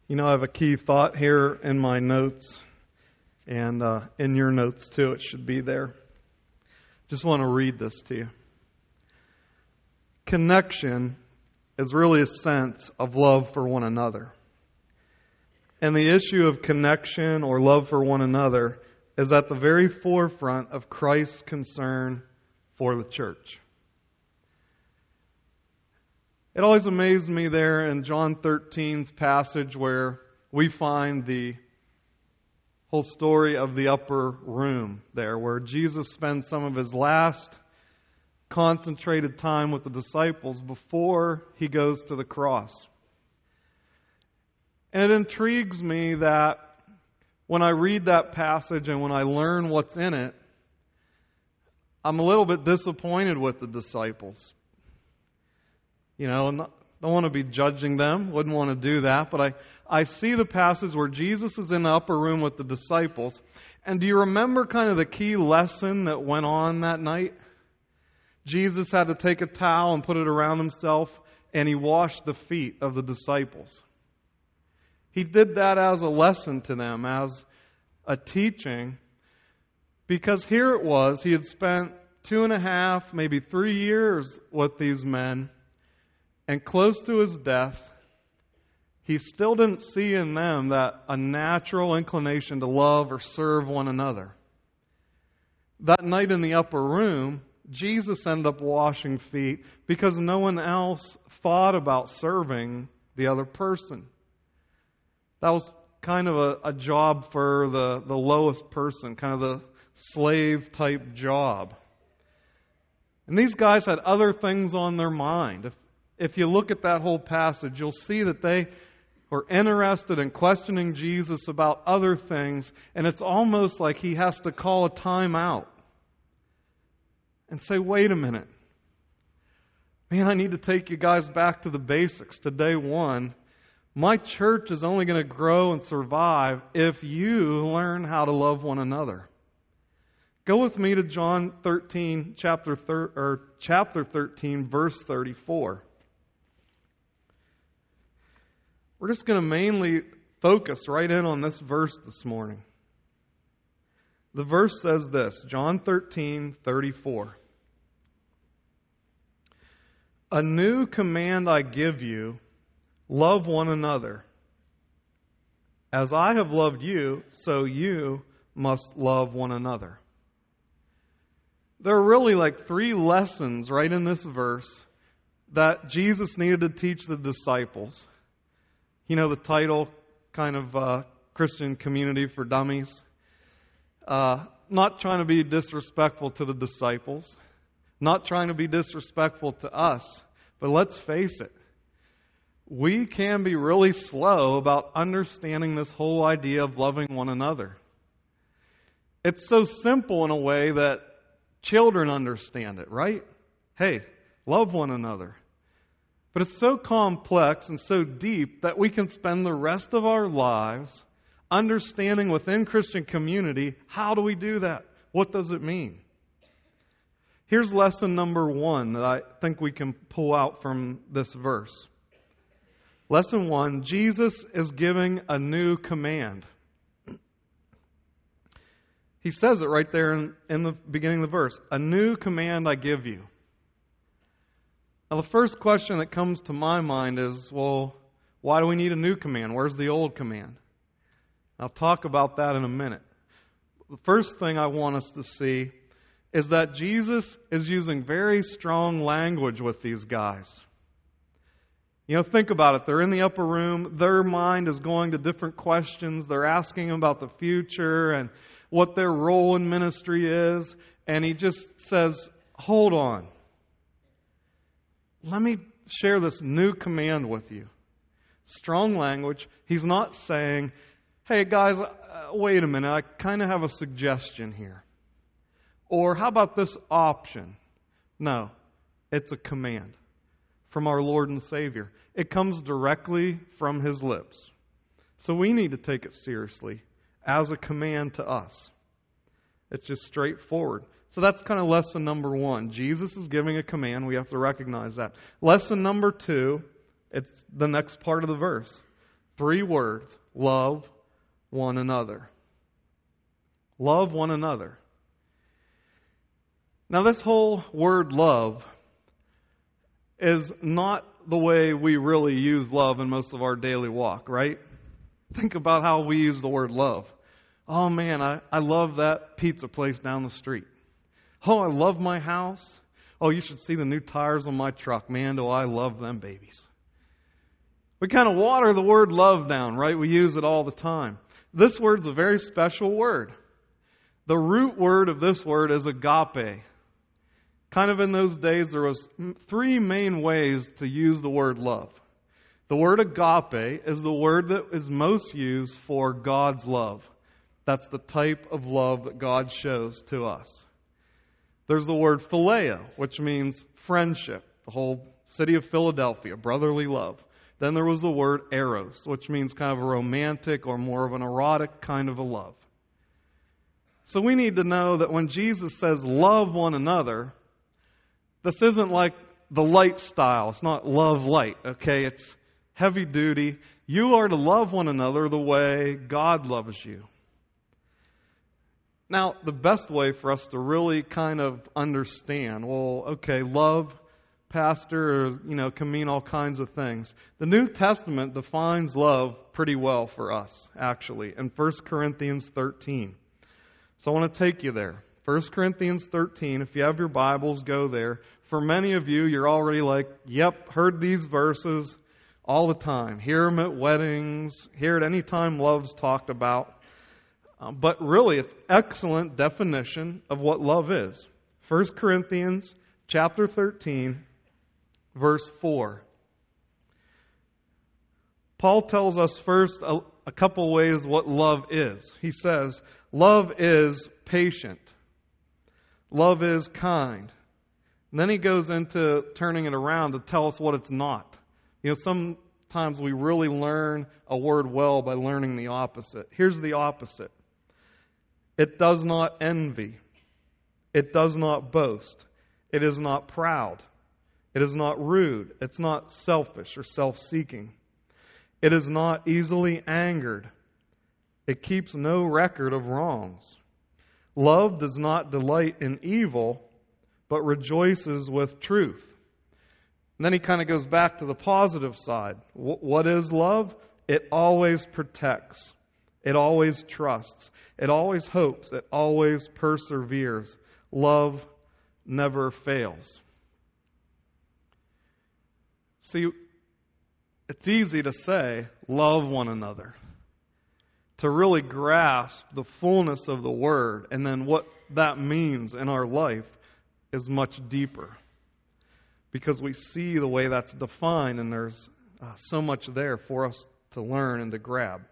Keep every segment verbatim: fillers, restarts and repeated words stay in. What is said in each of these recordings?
You know, I have a key thought here in my notes, and uh, in your notes too, it should be there. Just want to read this to you. Connection is really a sense of love for one another. And the issue of connection or love for one another is at the very forefront of Christ's concern for the church. It always amazed me there in John thirteen's passage where we find the whole story of the upper room there, where Jesus spends some of his last concentrated time with the disciples before he goes to the cross. And it intrigues me that when I read that passage and when I learn what's in it, I'm a little bit disappointed with the disciples. You know, I don't want to be judging them, wouldn't want to do that, but I, I see the passage where Jesus is in the upper room with the disciples. And do you remember kind of the key lesson that went on that night? Jesus had to take a towel and put it around himself, and he washed the feet of the disciples. He did that as a lesson to them, as a teaching, because here it was, he had spent two and a half, maybe three years with these men, and close to his death, he still didn't see in them that a natural inclination to love or serve one another. That night in the upper room, Jesus ended up washing feet because no one else thought about serving the other person. That was kind of a, a job for the, the lowest person, kind of the slave type job. And these guys had other things on their mind. If If you look at that whole passage, you'll see that they were interested in questioning Jesus about other things, and it's almost like he has to call a time out and say, wait a minute. Man, I need to take you guys back to the basics, to day one. My church is only going to grow and survive if you learn how to love one another. Go with me to John thirteen, chapter thir- or chapter thirteen, verse thirty-four. We're just going to mainly focus right in on this verse this morning. The verse says this, John thirteen, thirty-four. A new command I give you, love one another. As I have loved you, so you must love one another. There are really like three lessons right in this verse that Jesus needed to teach the disciples. You know, the title, kind of uh, Christian Community for Dummies. Uh, not trying to be disrespectful to the disciples. Not trying to be disrespectful to us. But let's face it. We can be really slow about understanding this whole idea of loving one another. It's so simple in a way that children understand it, right? Hey, love one another. But it's so complex and so deep that we can spend the rest of our lives understanding within Christian community, how do we do that? What does it mean? Here's lesson number one that I think we can pull out from this verse. Lesson one, Jesus is giving a new command. He says it right there in, in the beginning of the verse. A new command I give you. Now, the first question that comes to my mind is, well, why do we need a new command? Where's the old command? I'll talk about that in a minute. The first thing I want us to see is that Jesus is using very strong language with these guys. You know, think about it. They're in the upper room. Their mind is going to different questions. They're asking about the future and what their role in ministry is. And he just says, hold on. Let me share this new command with you. Strong language. He's not saying, hey guys, uh, wait a minute, I kind of have a suggestion here. Or how about this option? No, it's a command from our Lord and Savior. It comes directly from His lips. So we need to take it seriously as a command to us. It's just straightforward. So that's kind of lesson number one. Jesus is giving a command. We have to recognize that. Lesson number two, it's the next part of the verse. Three words. Love one another. Love one another. Now, this whole word love is not the way we really use love in most of our daily walk, right? Think about how we use the word love. Oh man, I, I love that pizza place down the street. Oh, I love my house. Oh, you should see the new tires on my truck. Man, do I love them babies. We kind of water the word love down, right? We use it all the time. This word's a very special word. The root word of this word is agape. Kind of in those days, there was three main ways to use the word love. The word agape is the word that is most used for God's love. That's the type of love that God shows to us. There's the word phileo, which means friendship. The whole city of Philadelphia, brotherly love. Then there was the word eros, which means kind of a romantic or more of an erotic kind of a love. So we need to know that when Jesus says love one another, this isn't like the light style. It's not love light, okay? It's heavy duty. You are to love one another the way God loves you. Now, the best way for us to really kind of understand, well, okay, love, pastor, you know, can mean all kinds of things. The New Testament defines love pretty well for us, actually, in First Corinthians thirteen. So I want to take you there. First Corinthians thirteen, if you have your Bibles, go there. For many of you, you're already like, yep, heard these verses all the time. Hear them at weddings, hear it any time love's talked about. Um, but really, it's excellent definition of what love is. First Corinthians chapter thirteen, verse four. Paul tells us first a, a couple ways what love is. He says, love is patient. Love is kind. And then he goes into turning it around to tell us what it's not. You know, sometimes we really learn a word well by learning the opposite. Here's the opposite. It does not envy. It does not boast. It is not proud. It is not rude. It's not selfish or self-seeking. It is not easily angered. It keeps no record of wrongs. Love does not delight in evil, but rejoices with truth. And then he kind of goes back to the positive side. What is love? It always protects. It always trusts. It always hopes. It always perseveres. Love never fails. See, it's easy to say, love one another. To really grasp the fullness of the Word and then what that means in our life is much deeper. Because we see the way that's defined and there's uh, so much there for us to learn and to grab.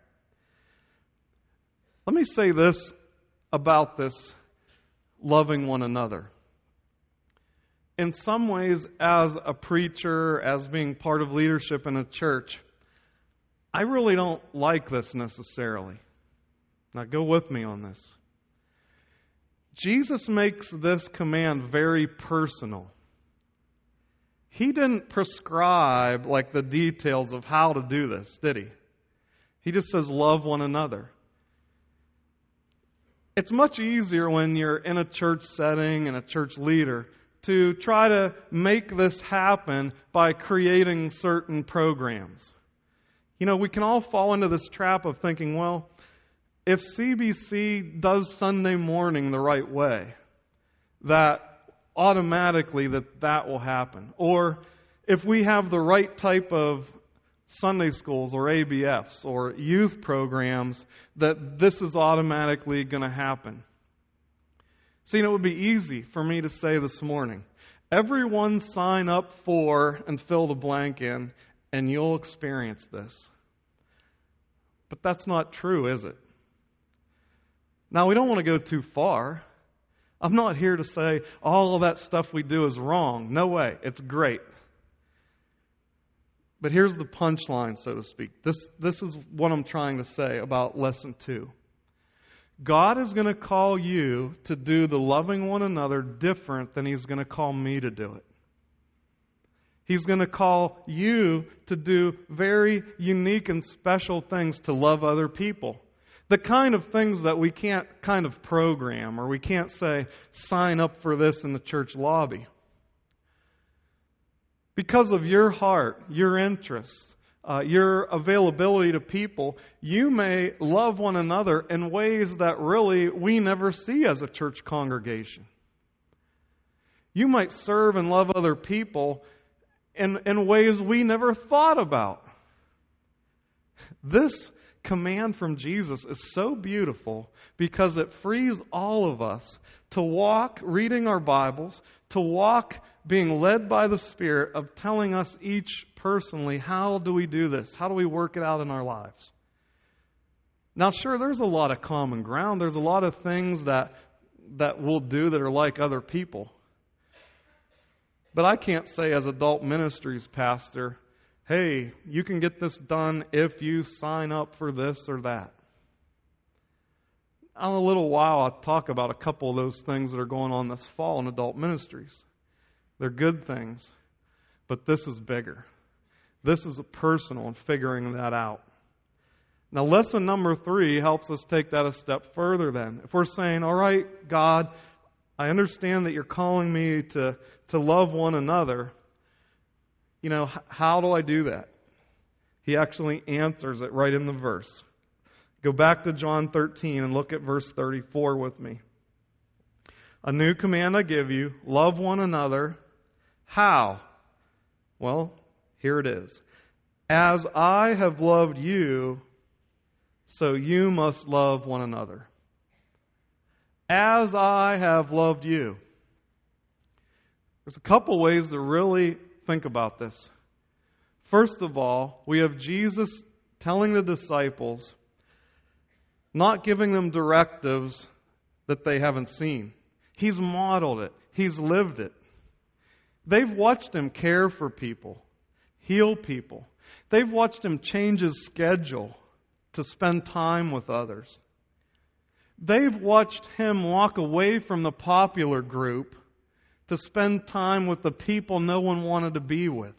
Let me say this about this loving one another. In some ways, as a preacher, as being part of leadership in a church, I really don't like this necessarily. Now go with me on this. Jesus makes this command very personal. He didn't prescribe like the details of how to do this, did he? He just says, love one another. It's much easier when you're in a church setting and a church leader to try to make this happen by creating certain programs. You know, we can all fall into this trap of thinking, well, if C B C does Sunday morning the right way, that automatically that that will happen. Or if we have the right type of Sunday schools or A B Fs or youth programs, that this is automatically going to happen. See, it would be easy for me to say this morning, everyone sign up for and fill the blank in, and you'll experience this. But that's not true, is it? Now, we don't want to go too far. I'm not here to say all of that stuff we do is wrong. No way. It's great. But here's the punchline, so to speak. This, this is what I'm trying to say about lesson two. God is going to call you to do the loving one another different than He's going to call me to do it. He's going to call you to do very unique and special things to love other people. The kind of things that we can't kind of program, or we can't say, sign up for this in the church lobby. Because of your heart, your interests, uh, your availability to people, you may love one another in ways that really we never see as a church congregation. You might serve and love other people in, in ways we never thought about. This command from Jesus is so beautiful because it frees all of us to walk reading our Bibles, to walk being led by the Spirit of telling us each personally, how do we do this? How do we work it out in our lives? Now, sure, there's a lot of common ground. There's a lot of things that that we'll do that are like other people. But I can't say as adult ministries pastor, hey, you can get this done if you sign up for this or that. In a little while, I'll talk about a couple of those things that are going on this fall in adult ministries. They're good things, but this is bigger. This is personal and figuring that out. Now, lesson number three helps us take that a step further then. If we're saying, all right, God, I understand that you're calling me to, to love one another. You know, how do I do that? He actually answers it right in the verse. Go back to John thirteen and look at verse thirty-four with me. A new command I give you, love one another. How? Well, here it is. As I have loved you, so you must love one another. As I have loved you. There's a couple ways to really think about this. First of all, we have Jesus telling the disciples, not giving them directives that they haven't seen. He's modeled it. He's lived it. They've watched Him care for people, heal people. They've watched Him change His schedule to spend time with others. They've watched Him walk away from the popular group to spend time with the people no one wanted to be with.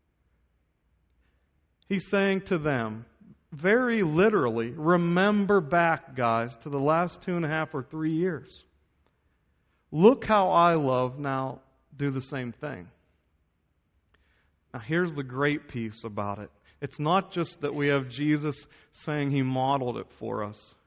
He's saying to them, very literally, remember back, guys, to the last two and a half or three years. Look how I love, now do the same thing. Now here's the great piece about it. It's not just that we have Jesus saying He modeled it for us.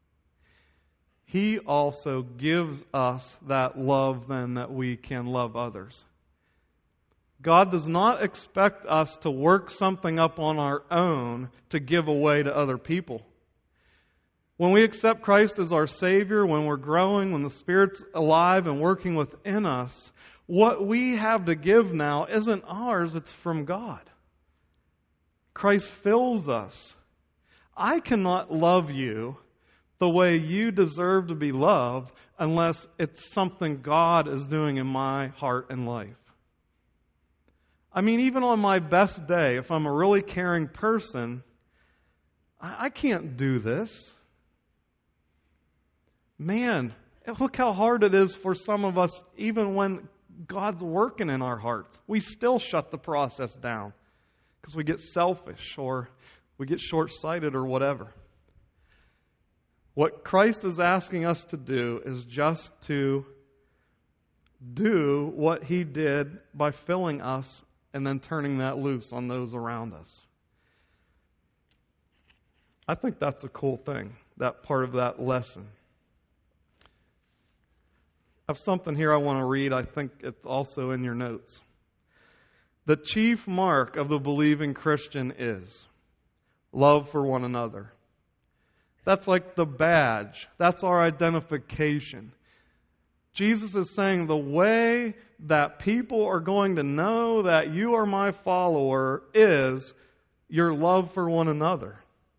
He also gives us that love then that we can love others. God does not expect us to work something up on our own to give away to other people. When we accept Christ as our Savior, when we're growing, when the Spirit's alive and working within us, what we have to give now isn't ours, it's from God. Christ fills us. I cannot love you the way you deserve to be loved unless it's something God is doing in my heart and life. I mean, even on my best day, if I'm a really caring person, I can't do this. Man, look how hard it is for some of us, even when God's working in our hearts. We still shut the process down because we get selfish or we get short-sighted or whatever. What Christ is asking us to do is just to do what He did by filling us and then turning that loose on those around us. I think that's a cool thing, that part of that lesson. I have something here I want to read. I think it's also in your notes. The chief mark of the believing Christian is love for one another. That's like the badge. That's our identification. Jesus is saying the way that people are going to know that you are my follower is your love for one another.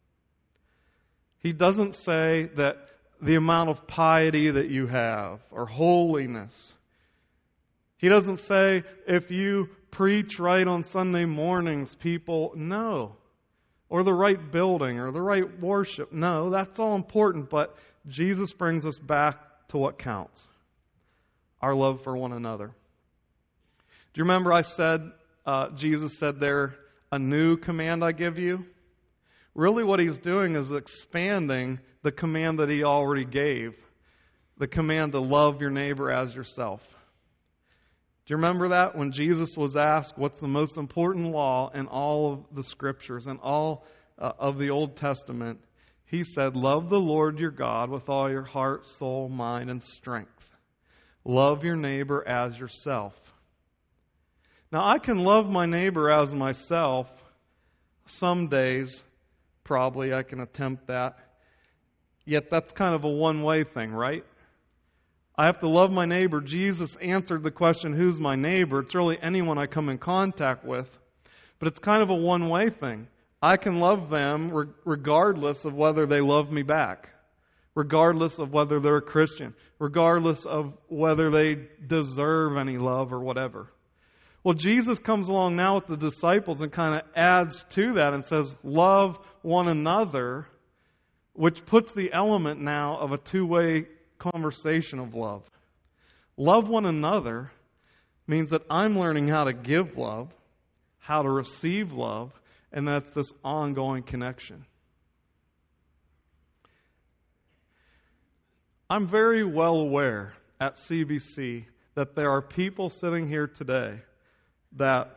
He doesn't say that the amount of piety that you have or holiness. He doesn't say if you preach right on Sunday mornings, people know. Or the right building or the right worship. No, that's all important, but Jesus brings us back to what counts. Our love for one another. Do you remember I said uh, Jesus said there, a new command I give you. Really what he's doing is expanding the command that he already gave. The command to love your neighbor as yourself. Do you remember that when Jesus was asked what's the most important law in all of the scriptures and all uh, of the Old Testament? He said, love the Lord your God with all your heart, soul, mind, and strength. Love your neighbor as yourself. Now, I can love my neighbor as myself. Some days, probably, I can attempt that. Yet that's kind of a one-way thing, right? I have to love my neighbor. Jesus answered the question, who's my neighbor? It's really anyone I come in contact with. But it's kind of a one-way thing. I can love them regardless of whether they love me back, regardless of whether they're a Christian, regardless of whether they deserve any love or whatever. Well, Jesus comes along now with the disciples and kind of adds to that and says, love one another, which puts the element now of a two-way conversation of love. Love one another means that I'm learning how to give love, how to receive love, and that's this ongoing connection. I'm very well aware at C B C that there are people sitting here today that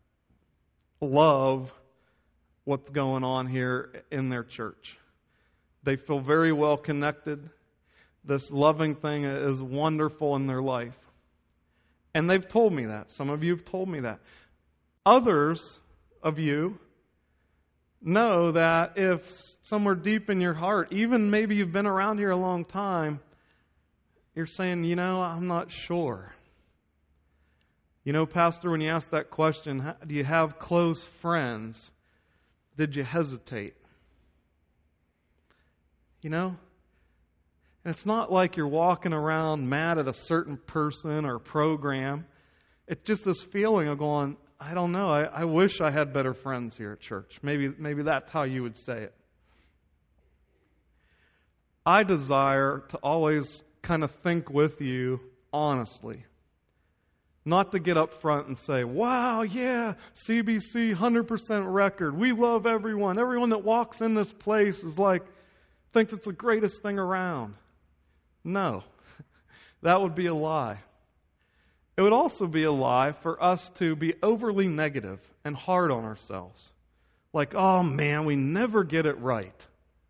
love what's going on here in their church. They feel very well connected. This loving thing is wonderful in their life. And they've told me that. Some of you have told me that. Others of you know that if somewhere deep in your heart, even maybe you've been around here a long time, you're saying, you know, I'm not sure. You know, Pastor, when you asked that question, do you have close friends? Did you hesitate? You know? And it's not like you're walking around mad at a certain person or program. It's just this feeling of going, I don't know, I, I wish I had better friends here at church. Maybe, maybe that's how you would say it. I desire to always kind of think with you honestly. Not to get up front and say, wow, yeah, C B C, one hundred percent record. We love everyone. Everyone that walks in this place is like, thinks it's the greatest thing around. No, that would be a lie. It would also be a lie for us to be overly negative and hard on ourselves. Like, oh man, we never get it right.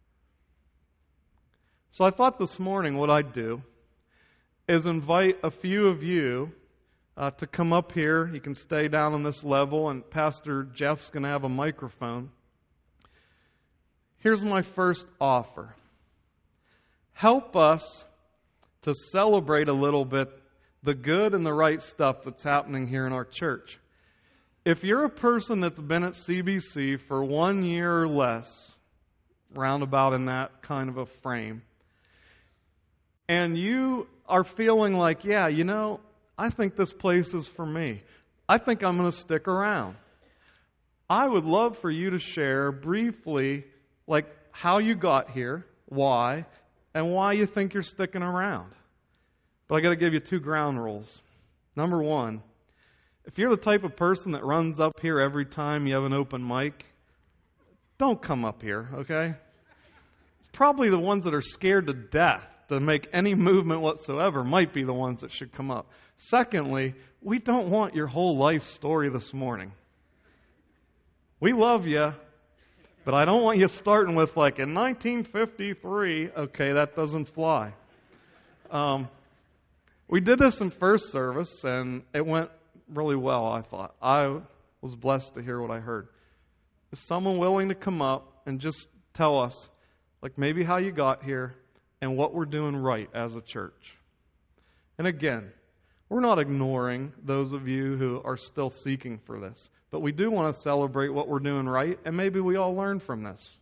So I thought this morning what I'd do is invite a few of you uh, to come up here. You can stay down on this level, and Pastor Jeff's going to have a microphone. Here's my first offer. Help us to celebrate a little bit the good and the right stuff that's happening here in our church. If you're a person that's been at C B C for one year or less, roundabout in that kind of a frame, and you are feeling like, yeah, you know, I think this place is for me. I think I'm going to stick around. I would love for you to share briefly, like, how you got here, why, and why you think you're sticking around. But I got to give you two ground rules. Number one, if you're the type of person that runs up here every time you have an open mic, don't come up here, okay? It's probably the ones that are scared to death to make any movement whatsoever might be the ones that should come up. Secondly, we don't want your whole life story this morning. We love you, but I don't want you starting with like, in nineteen fifty-three, okay, that doesn't fly. Um, we did this in first service, and it went really well, I thought. I was blessed to hear what I heard. Is someone willing to come up and just tell us, like, maybe how you got here and what we're doing right as a church? And again, we're not ignoring those of you who are still seeking for this, but we do want to celebrate what we're doing right, and maybe we all learn from this.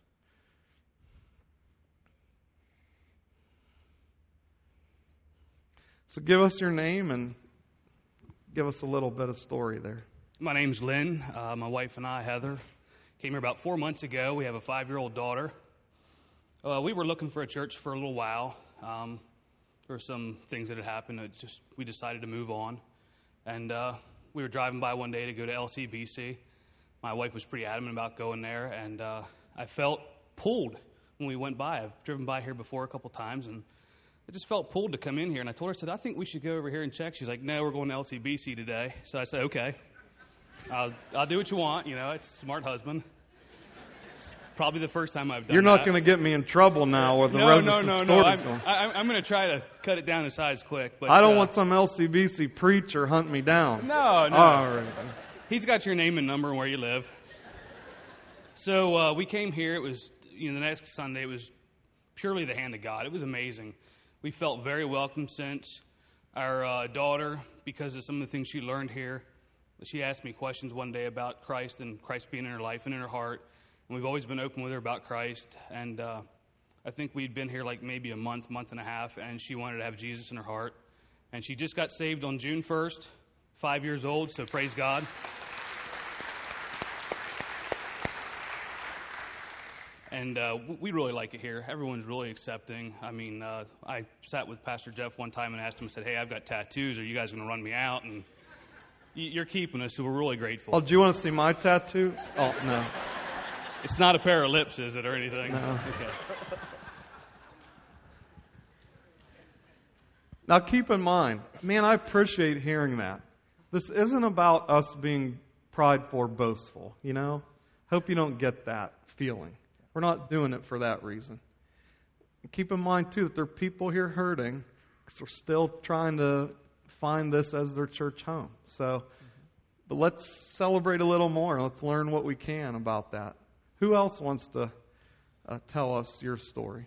So give us your name and give us a little bit of story there. My name's Lynn. Uh, my wife and I, Heather, came here about four months ago. We have a five-year-old daughter. Uh, we were looking for a church for a little while. Um, there were some things that had happened that just we decided to move on. And uh, we were driving by one day to go to L C B C. My wife was pretty adamant about going there, and uh, I felt pulled when we went by. I've driven by here before a couple times, and I just felt pulled to come in here. And I told her, I said, I think we should go over here and check. She's like, no, we're going to L C B C today. So I said, okay, I'll, I'll do what you want. You know, it's a smart husband. It's probably the first time I've done that. You're not going to get me in trouble now with the no, rest no, of the no, stories no. going. I'm, I'm going to try to cut it down to size quick. But I don't uh, want some L C B C preacher hunt me down. No, no. All right. He's got your name and number and where you live. So uh, we came here. It was, you know, the next Sunday. It was purely the hand of God. It was amazing. We felt very welcome since our uh, daughter, because of some of the things she learned here. She asked me questions one day about Christ and Christ being in her life and in her heart. And we've always been open with her about Christ. And uh, I think we'd been here like maybe a month, month and a half, and she wanted to have Jesus in her heart. And she just got saved on June first, five years old, so praise God. And uh, we really like it here. Everyone's really accepting. I mean, uh, I sat with Pastor Jeff one time and asked him, I said, hey, I've got tattoos. Are you guys going to run me out? And you're keeping us, so we're really grateful. Oh, do you want to see my tattoo? Oh, no. It's not a pair of lips, is it, or anything? No. Okay. Now, keep in mind, man, I appreciate hearing that. This isn't about us being prideful or boastful, you know? Hope you don't get that feeling. We're not doing it for that reason. Keep in mind, too, that there are people here hurting because they're still trying to find this as their church home. So, but let's celebrate a little more. Let's learn what we can about that. Who else wants to uh, tell us your story?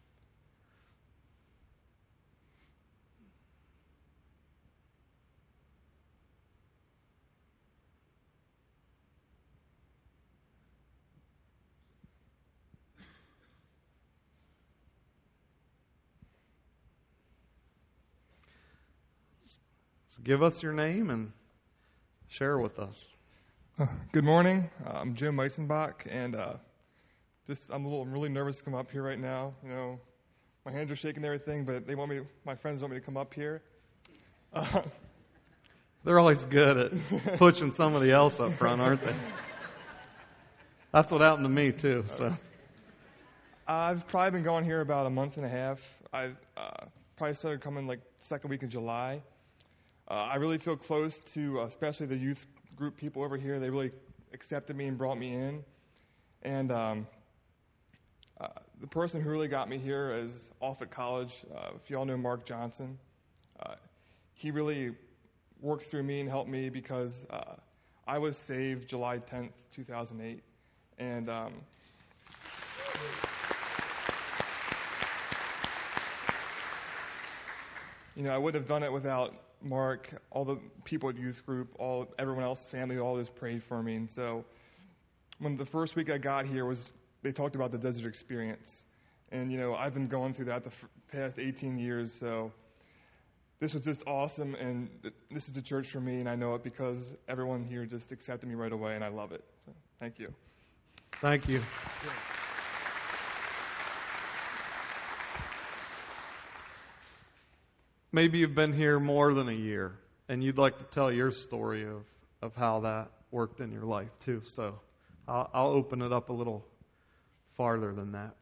So give us your name and share with us. Uh, good morning. Uh, I'm Jim Meisenbach, and uh, just I'm a little, I'm really nervous to come up here right now. You know, my hands are shaking and everything, but they want me. To, my friends want me to come up here. Uh, They're always good at pushing somebody else up front, aren't they? That's what happened to me too. So I've probably been going here about a month and a half. I uh, probably started coming like second week of July. Uh, I really feel close to, uh, especially the youth group people over here. They really accepted me and brought me in. And um, uh, the person who really got me here is off at college. Uh, if you all know Mark Johnson, uh, he really worked through me and helped me because uh, I was saved July tenth, two thousand eight. And um, you know, I wouldn't have done it without Mark, all the people at youth group, all everyone else, family, all just prayed for me. And so when the first week I got here was, they talked about the desert experience. And, you know, I've been going through that the f- past eighteen years. So this was just awesome. And th- this is the church for me. And I know it because everyone here just accepted me right away. And I love it. So thank you. thank you. Maybe you've been here more than a year, and you'd like to tell your story of, of how that worked in your life, too. So I'll, I'll open it up a little farther than that.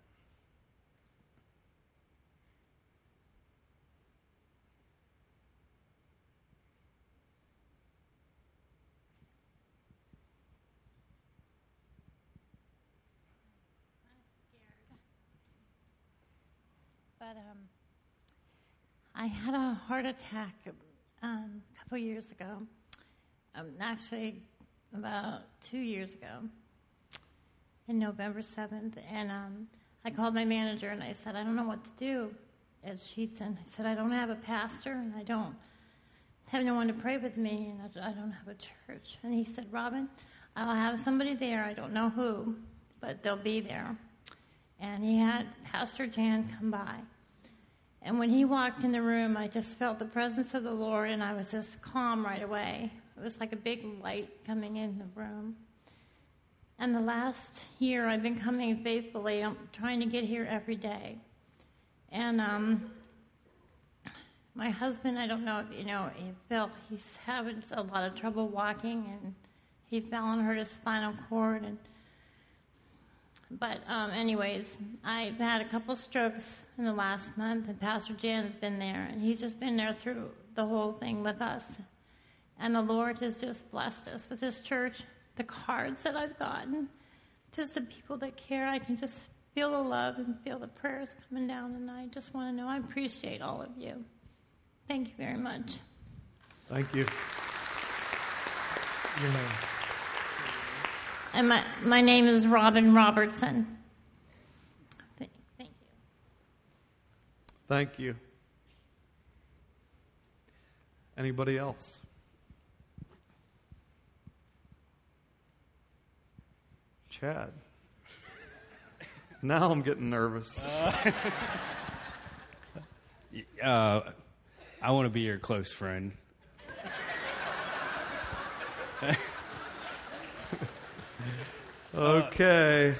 But um, I had a heart attack um, a couple years ago. Um, actually, about two years ago, in November seventh. And um, I called my manager and I said, I don't know what to do at Sheetson. I said, I don't have a pastor and I don't have no one to pray with me and I, I don't have a church. And he said, Robin, I'll have somebody there. I don't know who, but they'll be there. And he had Pastor Jan come by. And when he walked in the room, I just felt the presence of the Lord, and I was just calm right away. It was like a big light coming in the room. And the last year, I've been coming faithfully. I'm trying to get here every day. And um, my husband, I don't know if you know, he fell, he's having a lot of trouble walking, and he fell and hurt his spinal cord. And But um, anyways, I've had a couple strokes in the last month, and Pastor Jan's been there, and he's just been there through the whole thing with us. And the Lord has just blessed us with this church, the cards that I've gotten, just the people that care. I can just feel the love and feel the prayers coming down, and I just want to know I appreciate all of you. Thank you very much. Thank you. Your name. And my, my name is Robin Robertson. Thank, thank you. Thank you. Anybody else? Chad. Now I'm getting nervous. Uh, uh, I want to be your close friend. Okay.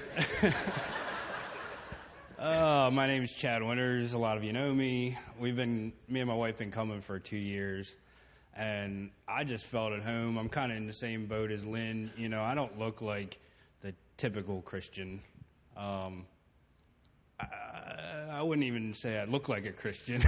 Uh, my name is Chad Winters. A lot of you know me. We've been, me and my wife, been coming for two years, and I just felt at home. I'm kind of in the same boat as Lynn. You know, I don't look like the typical Christian. Um, I, I wouldn't even say I look like a Christian.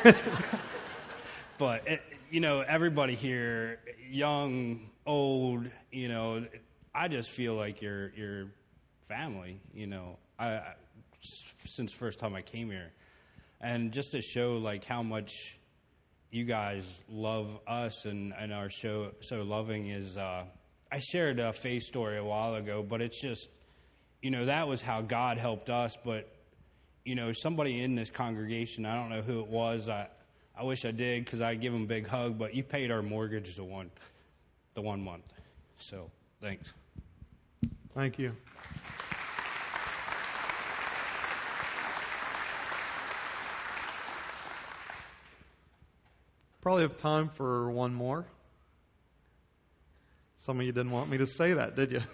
But, it, you know, everybody here, young, old, you know, I just feel like you're, you're family, you know, I, I since the first time I came here. And just to show, like, how much you guys love us and, and are so, so loving is, uh, I shared a faith story a while ago, but it's just, you know, that was how God helped us. But, you know, somebody in this congregation, I don't know who it was, I, I wish I did because I'd give them a big hug, but you paid our mortgage the one, the one month. So, thanks. Thank you. Probably have time for one more. Some of you didn't want me to say that, did you?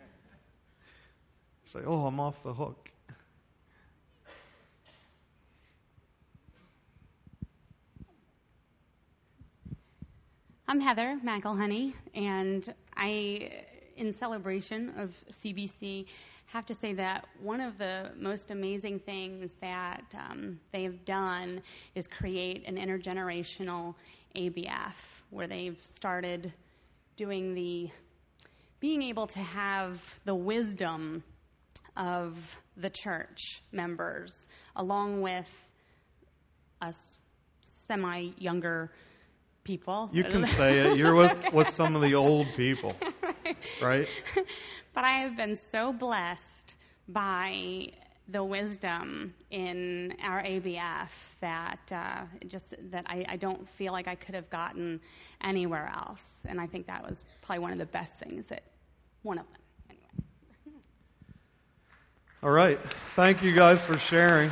Say, oh, I'm off the hook. I'm Heather McElhoney, and I, in celebration of C B C, have to say that one of the most amazing things that um, they've done is create an intergenerational A B F, where they've started doing the, being able to have the wisdom of the church members, along with us semi-younger people. You can say it. You're with, with some of the old people, right. right? But I have been so blessed by the wisdom in our A B F that uh, just that I, I don't feel like I could have gotten anywhere else. And I think that was probably one of the best things that, one of them, anyway. All right. Thank you guys for sharing.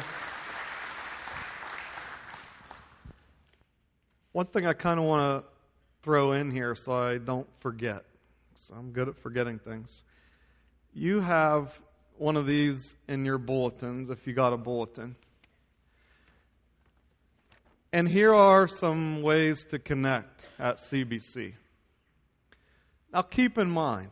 One thing I kind of want to throw in here so I don't forget, because I'm good at forgetting things. You have one of these in your bulletins, if you got a bulletin. And here are some ways to connect at C B C. Now keep in mind,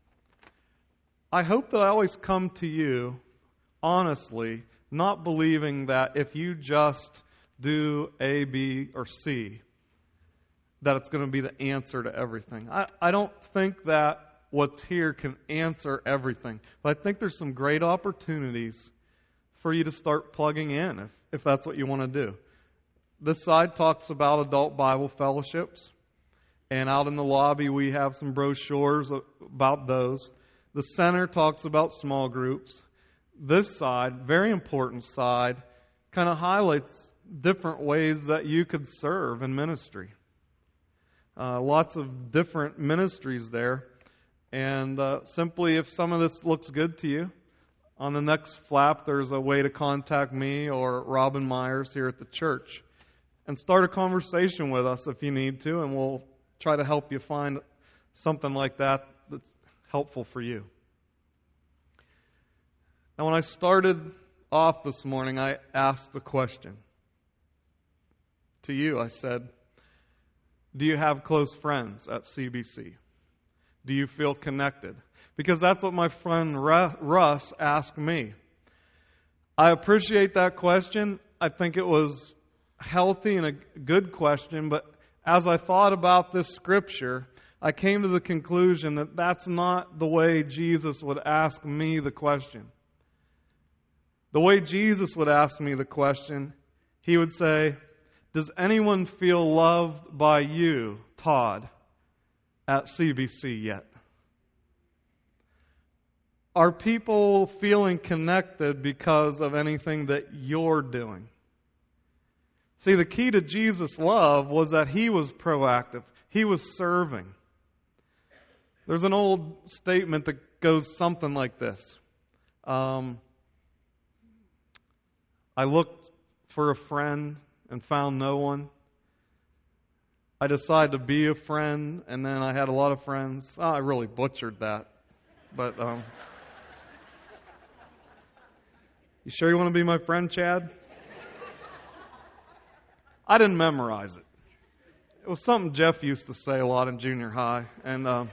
I hope that I always come to you honestly, not believing that if you just do A, B, or C, that it's going to be the answer to everything. I, I don't think that what's here can answer everything. But I think there's some great opportunities for you to start plugging in if, if that's what you want to do. This side talks about adult Bible fellowships. And out in the lobby we have some brochures about those. The center talks about small groups. This side, very important side, kind of highlights different ways that you could serve in ministry. Uh, lots of different ministries there. And uh, simply, if some of this looks good to you, on the next flap, there's a way to contact me or Robin Myers here at the church. And start a conversation with us if you need to, and we'll try to help you find something like that that's helpful for you. Now, when I started off this morning, I asked the question, to you, I said, do you have close friends at C B C? Do you feel connected? Because that's what my friend Russ asked me. I appreciate that question. I think it was healthy and a good question, but as I thought about this scripture, I came to the conclusion that that's not the way Jesus would ask me the question. The way Jesus would ask me the question, He would say, does anyone feel loved by you, Todd, at C B C yet? Are people feeling connected because of anything that you're doing? See, the key to Jesus' love was that He was proactive. He was serving. There's an old statement that goes something like this. Um, I looked for a friend and found no one. I decided to be a friend, and then I had a lot of friends. Oh, I really butchered that. But, um... you sure you want to be my friend, Chad? I didn't memorize it. It was something Jeff used to say a lot in junior high. And, um,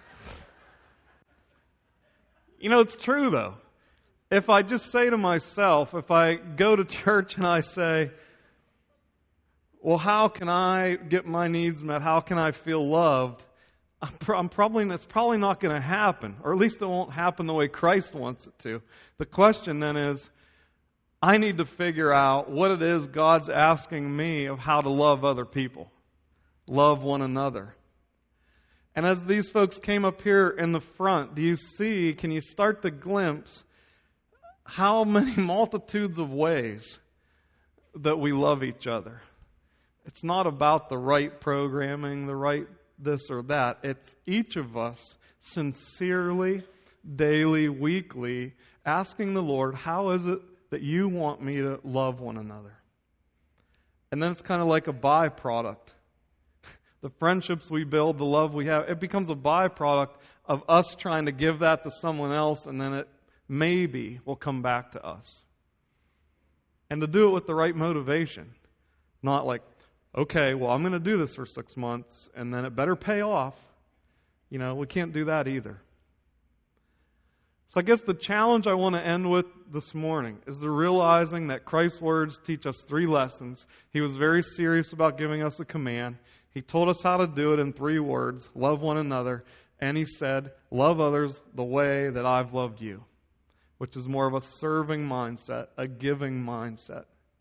you know, it's true, though. If I just say to myself, if I go to church and I say, well, how can I get my needs met? How can I feel loved? I'm, pro- I'm probably, that's probably not going to happen. Or at least it won't happen the way Christ wants it to. The question then is, I need to figure out what it is God's asking me of how to love other people. Love one another. And as these folks came up here in the front, do you see, can you start to glimpse how many multitudes of ways that we love each other? It's not about the right programming, the right this or that. It's each of us sincerely, daily, weekly, asking the Lord, how is it that you want me to love one another? And then it's kind of like a byproduct. The friendships we build, the love we have, it becomes a byproduct of us trying to give that to someone else, and then it maybe will come back to us. And to do it with the right motivation. Not like, okay, well, I'm going to do this for six months, and then it better pay off. You know, we can't do that either. So I guess the challenge I want to end with this morning is the realizing that Christ's words teach us three lessons. He was very serious about giving us a command. He told us how to do it in three words, love one another. And He said, love others the way that I've loved you, which is more of a serving mindset, a giving mindset.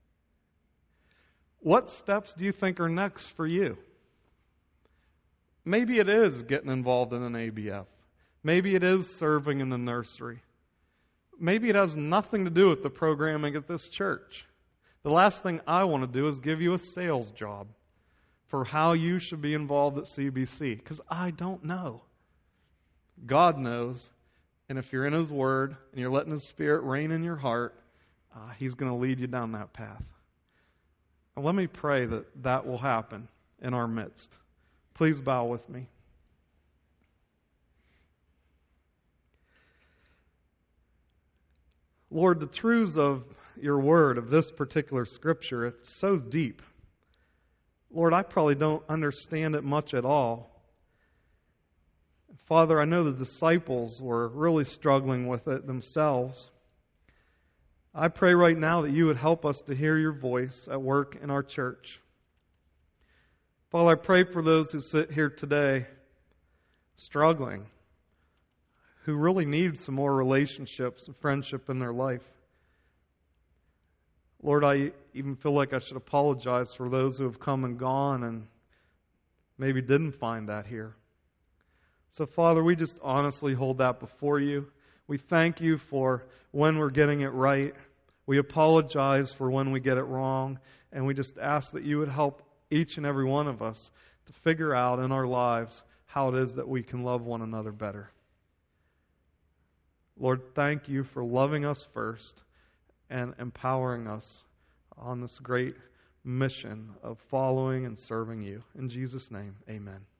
What steps do you think are next for you? Maybe it is getting involved in an A B F. Maybe it is serving in the nursery. Maybe it has nothing to do with the programming at this church. The last thing I want to do is give you a sales job for how you should be involved at C B C, because I don't know. God knows, and if you're in His Word and you're letting His Spirit reign in your heart, uh, He's going to lead you down that path. And let me pray that that will happen in our midst. Please bow with me. Lord, the truths of your word, of this particular scripture, it's so deep. Lord, I probably don't understand it much at all. Father, I know the disciples were really struggling with it themselves. I pray right now that you would help us to hear your voice at work in our church. Father, I pray for those who sit here today struggling, who really need some more relationships and friendship in their life. Lord, I even feel like I should apologize for those who have come and gone and maybe didn't find that here. So, Father, we just honestly hold that before you. We thank you for when we're getting it right. We apologize for when we get it wrong. And we just ask that you would help each and every one of us to figure out in our lives how it is that we can love one another better. Lord, thank you for loving us first and empowering us on this great mission of following and serving you. In Jesus' name, amen.